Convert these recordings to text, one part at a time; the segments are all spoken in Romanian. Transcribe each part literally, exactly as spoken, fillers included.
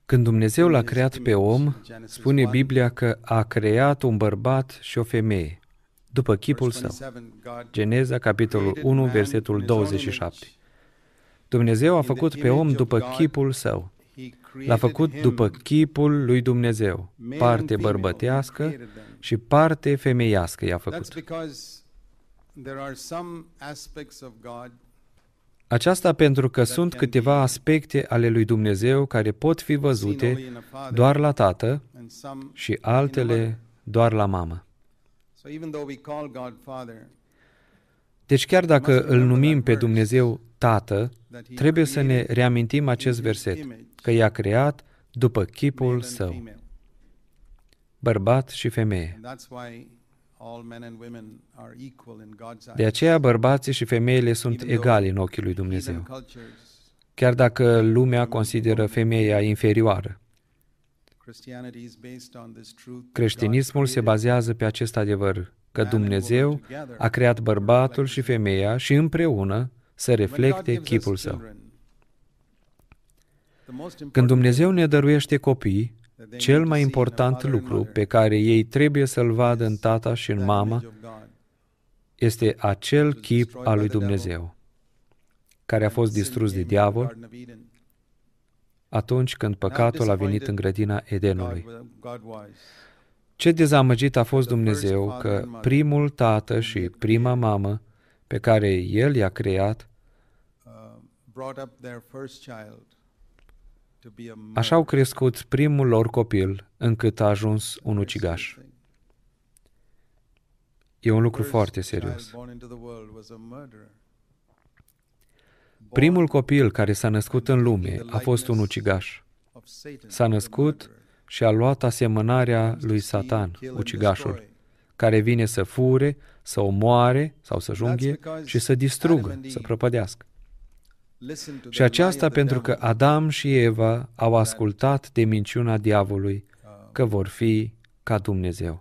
Când Dumnezeu l-a creat pe om, spune Biblia că a creat un bărbat și o femeie, după chipul său. Geneza, capitolul unu, versetul douăzeci și șapte. Dumnezeu a făcut pe om după chipul său. L-a făcut după chipul lui Dumnezeu, parte bărbătească și parte femeiască i-a făcut. Aceasta pentru că sunt câteva aspecte ale lui Dumnezeu care pot fi văzute doar la tată și altele doar la mamă. Deci chiar dacă îl numim pe Dumnezeu Tată, trebuie să ne reamintim acest verset, că i-a creat după chipul său, bărbat și femeie. De aceea bărbații și femeile sunt egali în ochii lui Dumnezeu, chiar dacă lumea consideră femeia inferioară. Creștinismul se bazează pe acest adevăr, că Dumnezeu a creat bărbatul și femeia și împreună să reflecte chipul său. Când Dumnezeu ne dăruiește copii, cel mai important lucru pe care ei trebuie să-l vadă în tata și în mama este acel chip al lui Dumnezeu, care a fost distrus de diavol atunci când păcatul a venit în grădina Edenului. Ce dezamăgit a fost Dumnezeu că primul tată și prima mamă pe care El i-a creat, așa au crescut primul lor copil încât a ajuns un ucigaș. E un lucru foarte serios. Primul copil care s-a născut în lume a fost un ucigaș. S-a născut și a luat asemănarea lui Satan, ucigașul, care vine să fure, să omoare sau să junghie și să distrugă, să prăpădească. Și aceasta pentru că Adam și Eva au ascultat de minciuna diavolului că vor fi ca Dumnezeu.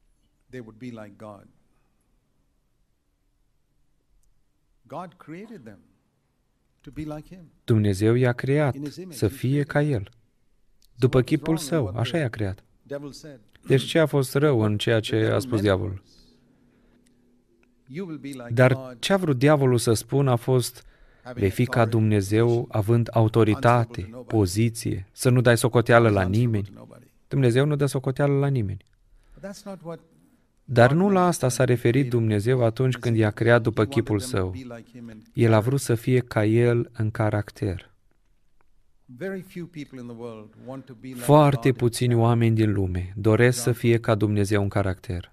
Dumnezeu i-a creat să fie ca El, după chipul său, așa i-a creat. Deci ce a fost rău în ceea ce a spus diavolul? Dar ce a vrut diavolul să spună a fost: vei fi ca Dumnezeu având autoritate, poziție, să nu dai socoteală la nimeni. Dumnezeu nu dă socoteală la nimeni. Dar nu la asta s-a referit Dumnezeu atunci când i-a creat după chipul său. El a vrut să fie ca El în caracter. Foarte puțini oameni din lume doresc să fie ca Dumnezeu în caracter.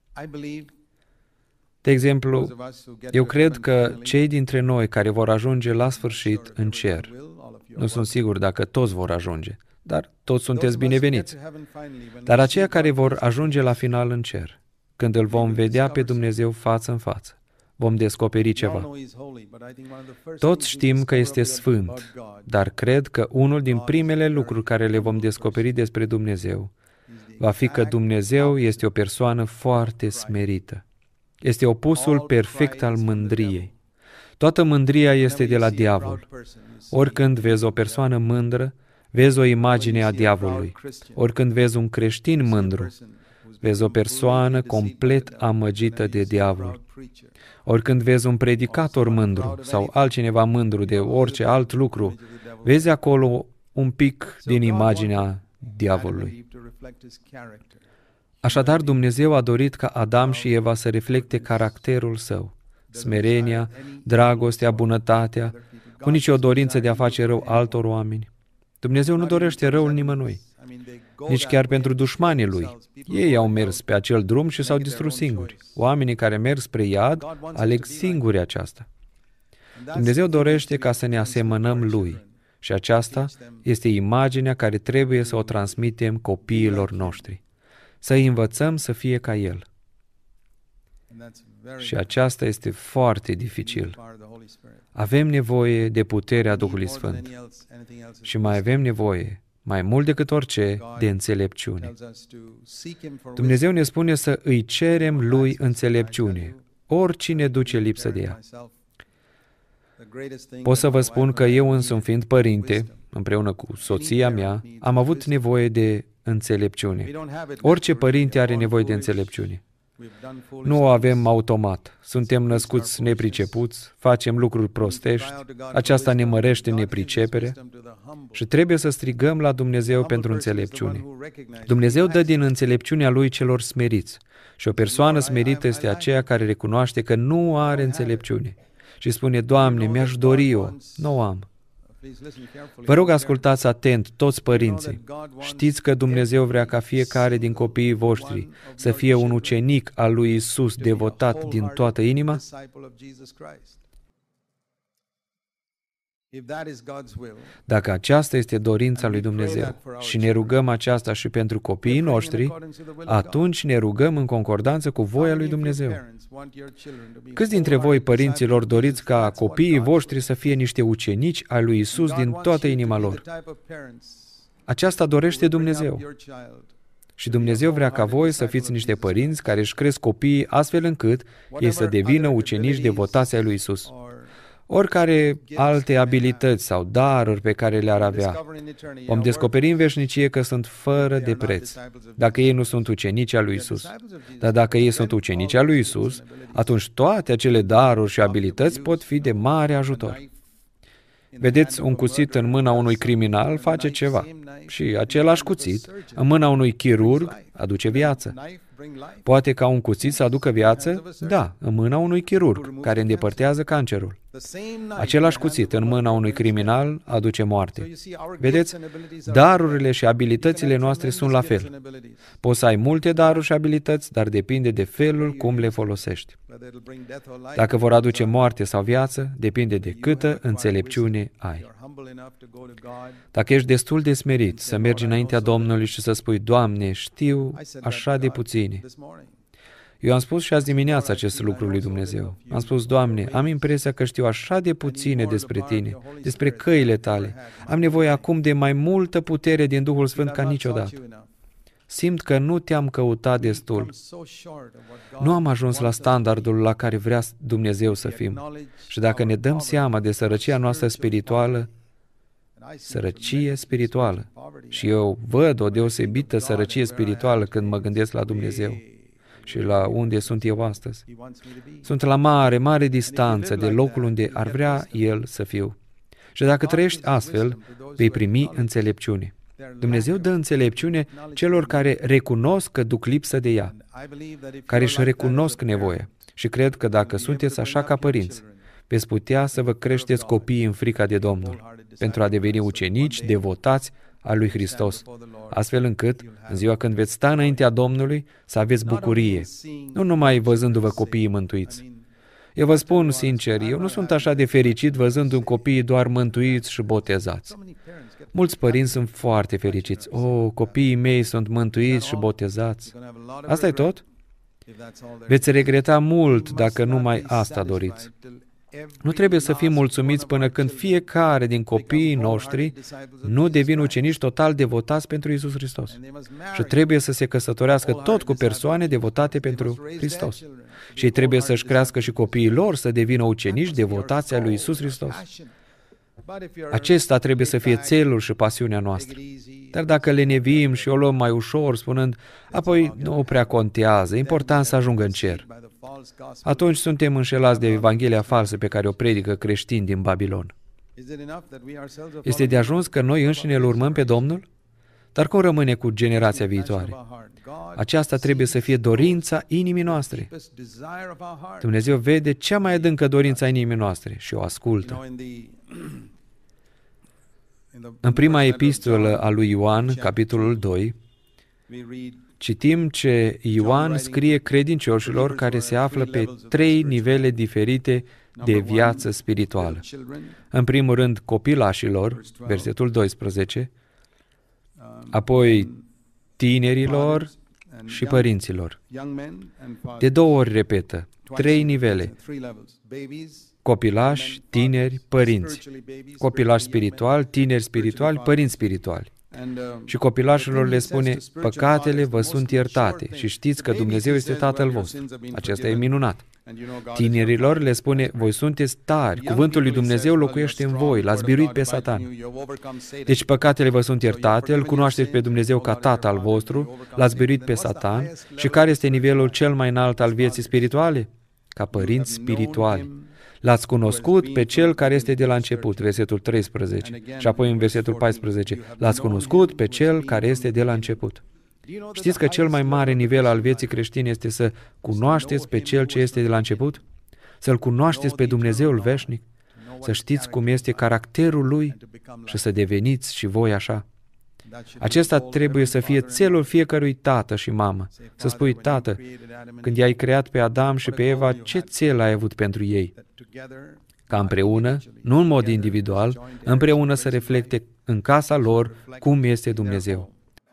De exemplu, eu cred că cei dintre noi care vor ajunge la sfârșit în cer, nu sunt sigur dacă toți vor ajunge, dar toți sunteți bineveniți, dar aceia care vor ajunge la final în cer, când îl vom vedea pe Dumnezeu față în față, vom descoperi ceva. Toți știm că este sfânt, dar cred că unul din primele lucruri care le vom descoperi despre Dumnezeu va fi că Dumnezeu este o persoană foarte smerită. Este opusul perfect al mândriei. Toată mândria este de la diavol. Oricând vezi o persoană mândră, vezi o imagine a diavolului. Oricând vezi un creștin mândru, vezi o persoană complet amăgită de diavol. Oricând vezi un predicator mândru sau altcineva mândru de orice alt lucru, vezi acolo un pic din imaginea diavolului. Așadar, Dumnezeu a dorit ca Adam și Eva să reflecte caracterul său, smerenia, dragostea, bunătatea, cu nicio dorință de a face rău altor oameni. Dumnezeu nu dorește răul nimănui, nici chiar pentru dușmanii Lui. Ei au mers pe acel drum și s-au distrus singuri. Oamenii care merg spre iad aleg singuri aceasta. Dumnezeu dorește ca să ne asemănăm Lui și aceasta este imaginea care trebuie să o transmitem copiilor noștri. Să îi învățăm să fie ca El. Și aceasta este foarte dificil. Avem nevoie de puterea Duhului Sfânt și mai avem nevoie, mai mult decât orice, de înțelepciune. Dumnezeu ne spune să îi cerem Lui înțelepciune, oricine duce lipsă de ea. Pot să vă spun că eu însumi, fiind părinte, împreună cu soția mea, am avut nevoie de înțelepciune. Orice părinte are nevoie de înțelepciune. Nu o avem automat. Suntem născuți nepricepuți, facem lucruri prostești, aceasta ne mărește nepricepere și trebuie să strigăm la Dumnezeu pentru înțelepciune. Dumnezeu dă din înțelepciunea Lui celor smeriți și o persoană smerită este aceea care recunoaște că nu are înțelepciune și spune, Doamne, mi-aș dori-o, nu o am. Vă rog, ascultați atent toți părinții. Știți că Dumnezeu vrea ca fiecare din copiii voștri să fie un ucenic al lui Isus devotat din toată inima? Dacă aceasta este dorința lui Dumnezeu și ne rugăm aceasta și pentru copiii noștri, atunci ne rugăm în concordanță cu voia lui Dumnezeu. Câți dintre voi, părinților, doriți ca copiii voștri să fie niște ucenici ai lui Isus din toată inima lor? Aceasta dorește Dumnezeu. Și Dumnezeu vrea ca voi să fiți niște părinți care își cresc copiii astfel încât ei să devină ucenici devotați ai lui Isus. Oricare alte abilități sau daruri pe care le-ar avea, vom descoperi în veșnicie că sunt fără de preț, dacă ei nu sunt ucenici al lui Isus. Dar dacă ei sunt ucenici al lui Isus, atunci toate acele daruri și abilități pot fi de mare ajutor. Vedeți, un cuțit în mâna unui criminal face ceva și același cuțit în mâna unui chirurg aduce viață. Poate ca un cuțit să aducă viață? Da, în mâna unui chirurg care îndepărtează cancerul. Același cuțit în mâna unui criminal aduce moarte. Vedeți, darurile și abilitățile noastre sunt la fel. Poți să ai multe daruri și abilități, dar depinde de felul cum le folosești. Dacă vor aduce moarte sau viață, depinde de câtă înțelepciune ai. Dacă ești destul de smerit să mergi înaintea Domnului și să spui, Doamne, știu așa de puține. Eu am spus și azi dimineață acest lucru lui Dumnezeu. Am spus, Doamne, am impresia că știu așa de puține despre Tine, despre căile Tale. Am nevoie acum de mai multă putere din Duhul Sfânt ca niciodată. Simt că nu Te-am căutat destul. Nu am ajuns la standardul la care vrea Dumnezeu să fim. Și dacă ne dăm seama de sărăcia noastră spirituală, sărăcie spirituală, și eu văd o deosebită sărăcie spirituală când mă gândesc la Dumnezeu și la unde sunt eu astăzi. Sunt la mare, mare distanță de locul unde ar vrea El să fiu. Și dacă trăiești astfel, vei primi înțelepciune. Dumnezeu dă înțelepciune celor care recunosc că duc lipsă de ea, care își recunosc nevoia. Și cred că dacă sunteți așa ca părinți, veți putea să vă creșteți copiii în frica de Domnul, pentru a deveni ucenici devotați al lui Hristos, astfel încât, în ziua când veți sta înaintea Domnului, să aveți bucurie, nu numai văzându-vă copiii mântuiți. Eu vă spun sincer, eu nu sunt așa de fericit văzându-mi copiii doar mântuiți și botezați. Mulți părinți sunt foarte fericiți. O, copiii mei sunt mântuiți și botezați. Asta e tot? Veți regreta mult dacă numai asta doriți. Nu trebuie să fim mulțumiți până când fiecare din copiii noștri nu devin ucenici total devotați pentru Iisus Hristos. Și trebuie să se căsătorească tot cu persoane devotate pentru Hristos. Și ei trebuie să-și crească și copiii lor să devină ucenici devotați ai lui Iisus Hristos. Acesta trebuie să fie țelul și pasiunea noastră. Dar dacă le nevim și o luăm mai ușor, spunând, apoi nu prea contează, important să ajungă în cer, atunci suntem înșelați de Evanghelia falsă pe care o predică creștini din Babilon. Este de ajuns că noi înșine îl urmăm pe Domnul? Dar cum rămâne cu generația viitoare? Aceasta trebuie să fie dorința inimii noastre. Dumnezeu vede cea mai adâncă dorință a inimii noastre și o ascultă. În prima epistolă a lui Ioan, capitolul doi, citim ce Ioan scrie credincioșilor care se află pe trei nivele diferite de viață spirituală. În primul rând, copilașilor, versetul doisprezece, apoi tinerilor și părinților. De două ori repetă, trei nivele. Copilași, tineri, părinți. Copilași spirituali, tineri spirituali, părinți spirituali. Și copilașilor le spune, păcatele vă sunt iertate și știți că Dumnezeu este Tatăl vostru. Acesta e minunat. Tinerilor le spune, voi sunteți tari, cuvântul lui Dumnezeu locuiește în voi, l-ați biruit pe Satan. Deci păcatele vă sunt iertate, îl cunoașteți pe Dumnezeu ca Tată al vostru, l-ați biruit pe Satan. Și care este nivelul cel mai înalt al vieții spirituale? Ca părinți spirituali. L-ați cunoscut pe Cel care este de la început, versetul treisprezece. Și apoi în versetul paisprezece, l-ați cunoscut pe Cel care este de la început. Știți că cel mai mare nivel al vieții creștine este să cunoașteți pe Cel ce este de la început? Să-L cunoașteți pe Dumnezeul veșnic? Să știți cum este caracterul Lui și să deveniți și voi așa? Acesta trebuie să fie țelul fiecărui tată și mamă. Să spui, tată, când i-ai creat pe Adam și pe Eva, ce țel ai avut pentru ei? Ca împreună, nu în mod individual, împreună să reflecte în casa lor cum este Dumnezeu.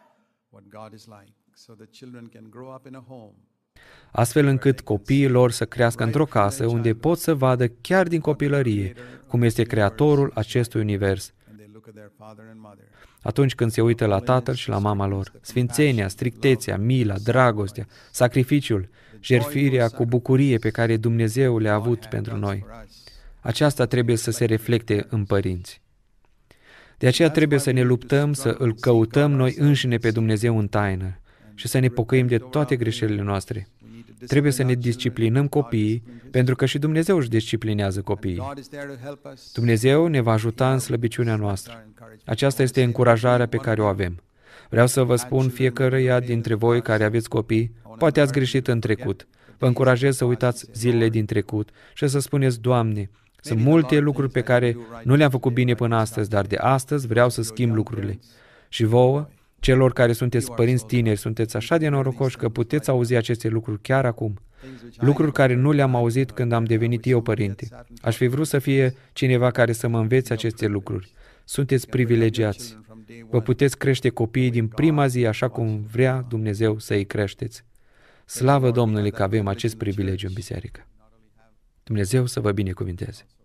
Astfel încât copiii lor să crească într-o casă unde pot să vadă chiar din copilărie cum este Creatorul acestui univers. Atunci când se uită la tatăl și la mama lor, sfințenia, strictețea, mila, dragostea, sacrificiul, jertfirea cu bucurie pe care Dumnezeu le-a avut pentru noi, aceasta trebuie să se reflecte în părinți. De aceea trebuie să ne luptăm, să îl căutăm noi înșine pe Dumnezeu în taină și să ne pocăim de toate greșelile noastre. Trebuie să ne disciplinăm copiii, pentru că și Dumnezeu își disciplinează copiii. Dumnezeu ne va ajuta în slăbiciunea noastră. Aceasta este încurajarea pe care o avem. Vreau să vă spun fiecăruia dintre voi care aveți copii, poate ați greșit în trecut. Vă încurajez să uitați zilele din trecut și să spuneți, Doamne, sunt multe lucruri pe care nu le-am făcut bine până astăzi, dar de astăzi vreau să schimb lucrurile. Și vouă, celor care sunteți părinți tineri, sunteți așa de norocoși că puteți auzi aceste lucruri chiar acum. Lucruri care nu le-am auzit când am devenit eu părinte. Aș fi vrut să fie cineva care să mă învețe aceste lucruri. Sunteți privilegiați. Vă puteți crește copiii din prima zi așa cum vrea Dumnezeu să îi creșteți. Slavă Domnului că avem acest privilegiu în biserică. Dumnezeu să vă binecuvinteze.